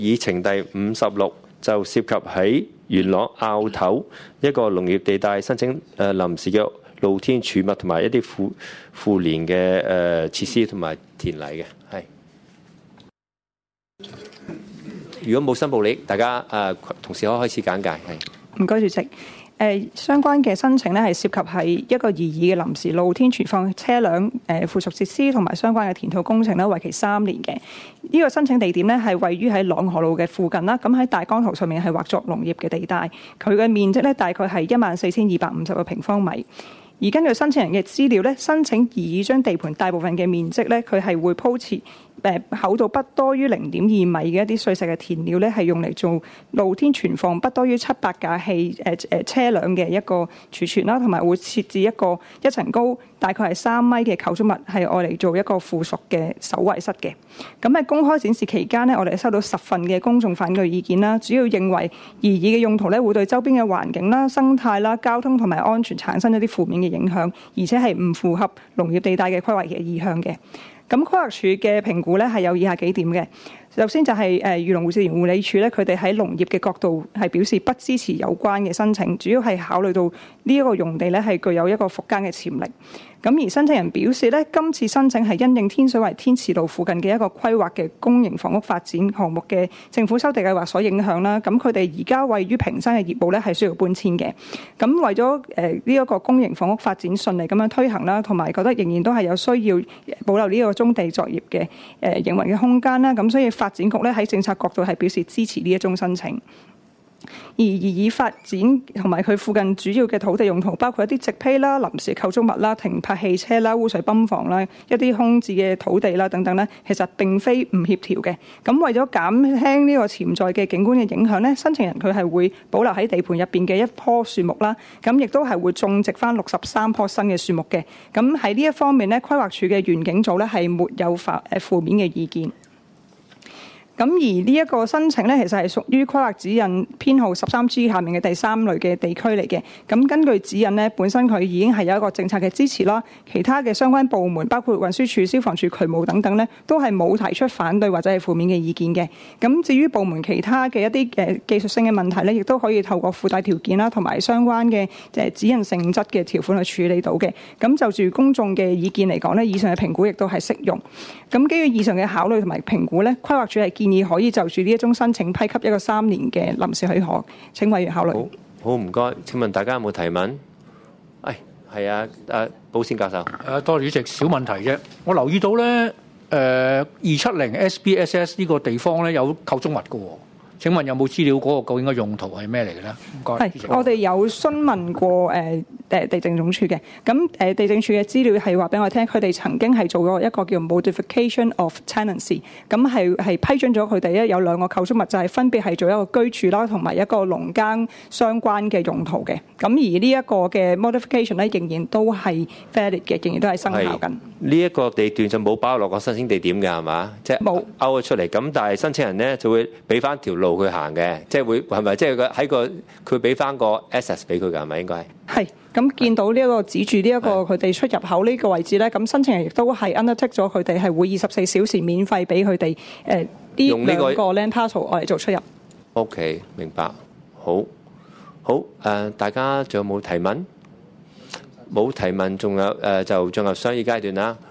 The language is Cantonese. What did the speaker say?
議程第56就涉及喺元朗坳頭一個農業地帶申請臨時嘅露天儲物同埋一啲附連嘅設施同埋田泥嘅，係。如果冇申報你，大家同事可以開始簡介，係。 唔該，主席。相關嘅申請咧係涉及係一個擬議嘅臨時露天存放車輛附屬設施同埋相關嘅填土工程咧，為期3年嘅。呢個申請地點咧係位於喺朗河路嘅附近啦。咁喺大綱圖上面係劃作農業嘅地帶，佢嘅面積咧大概係14,250個平方米。而根據申請人嘅資料咧，申請擬議將地盤大部分嘅面積咧，佢係會鋪設厚度不多於0.2米嘅一啲碎石嘅填料咧，係用嚟做露天存放不多於700架車輛嘅一個儲存啦，同埋會設置一層高大概係3米嘅構築物，係愛嚟做一個附屬嘅守衛室嘅。咁喺公開展示期間呢，我哋收到10份嘅公眾反對意見啦，主要認為擬議嘅用途咧會對周邊嘅環境啦、生態啦、交通同埋安全產生一啲負面嘅影響，而且係唔符合農業地帶嘅規劃嘅意向嘅。咁規劃署嘅評估咧係有以下幾點嘅。首先就係漁農自然護理署咧，佢哋喺農業嘅角度係表示不支持有關嘅申請，主要係考慮到呢一個用地咧係具有一個復耕嘅潛力。咁而申請人表示咧，今次申請係因應天水圍天慈路附近嘅一個規劃嘅公營房屋發展項目嘅政府收地計劃所影響啦。咁佢哋而家位於屏山嘅業務咧係需要搬遷嘅。咁為咗呢一個公營房屋發展順利咁樣推行啦，同埋覺得仍然都係有需要保留呢個棕地作業嘅營運嘅空間啦。咁所以發展局咧喺政策角度係表示支持呢一宗申請。而擬議發展同埋佢附近主要嘅土地用途，包括一啲植被啦、臨時構築物啦、停泊汽車啦、污水泵房啦、一啲空置嘅土地啦等等咧，其實並非唔協調嘅。咁為咗減輕呢個潛在嘅景觀嘅影響咧，申請人佢係會保留喺地盤入邊嘅一棵樹木啦，咁亦都係會種植翻63棵新嘅樹木嘅。咁喺呢一方面咧，規劃署嘅園景組咧係沒有負面嘅意見。咁而呢一個申請咧，其實係屬於規劃指引編號13G 下面嘅第3類嘅地區嚟嘅。咁根據指引咧，本身佢已經係有一個政策嘅支持啦。其他嘅相關部門，包括運輸署、消防處、渠務等等咧，都係冇提出反對或者係負面嘅意見嘅。咁至於部門其他嘅一啲技術性嘅問題咧，亦都可以透過附帶條件啦，同埋相關嘅指引性質嘅條款去處理到嘅。咁就住公眾嘅意見嚟講咧，以上嘅評估亦都係適用。咁基於以上嘅考慮同埋評估咧，規劃署係建議可以就住呢一宗申請批給一個3年嘅臨時許可，請委員考慮。 好唔該。請問大家有冇提問？係啊，寶善教授。 多謝主席，小問題啫。我留意到咧，270 SBSS 呢個地方咧有構築物嘅喎。請問有冇資料嗰個究竟嘅用途係咩嚟嘅咧？唔該。係，我哋有詢問過地政總署嘅。咁地政署嘅資料係話俾我聽，佢哋曾經係做過一個叫 modification of tenancy， 咁係批准咗佢哋咧有2個構築物，就係分別係做一個居住啦，同埋一個農耕相關嘅用途嘅。咁而呢一個嘅 modification 咧，仍然都係 valid 嘅，仍然都係生效緊。 呢一個地段就冇包落個申請地點嘅係嘛？即係冇勾咗出嚟。咁但係申請人咧就會俾翻條路佢行嘅，即係會係咪？即係喺個佢俾翻個 access 俾佢㗎係咪？應該係。咁見到呢一個指住呢一個佢哋出入口呢個位置咧，咁申請人亦都係 undertake 咗佢哋係會24小時免費俾佢哋呢2個 land parcel 我嚟做出入。 OK， 明白。好，大家仲有冇提問？冇提問，仲有就進入商議階段啦。